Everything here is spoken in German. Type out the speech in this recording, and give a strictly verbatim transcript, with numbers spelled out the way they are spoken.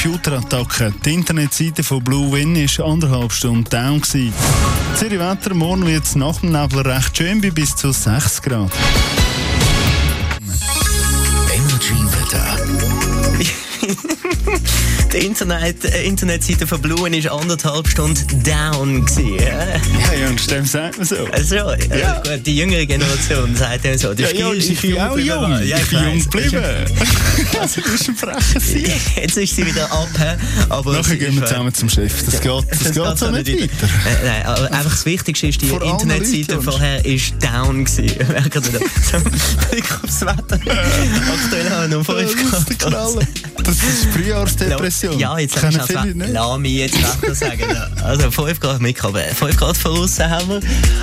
Computerattacke. Die Internetseite von Blue Win war anderthalb Stunden down. Zürich Wetter, morgen wird es nach dem Nebel recht schön bei bis zu sechs Grad. Energy Wetter. Die Internet, äh, Internetseite von Blue Win war anderthalb Stunden down. Gewesen, ja? Ja, ja, und stimmt, sagt man so. Also, ja, Ja. Gut, die jüngere Generation sagt ja so. Der Ja, ja, Stil ist ich bin auch jung. Ja, ich bin weiss. jung geblieben. Also, du bist ein frecher Sieg. Jetzt ist sie wieder ab. hä? Aber Nachher sie gehen wir ist, zusammen zum Chef. Das geht, das Das geht geht so so nicht nicht weiter. Äh, nein, aber einfach das Wichtigste ist, die Vor allen Internetseite Leuten, vorher ist down gewesen. Merkt ihr das? So, Blick aufs Wetter. Aktuell haben wir noch fünf Das ist der Grad. Knaller. Das ist Frühjahrsdepression. Ja, jetzt kennen kannst du viele nicht. Lass mich jetzt Wetter sagen. Also fünf Grad mit, aber fünf Grad von außen haben wir.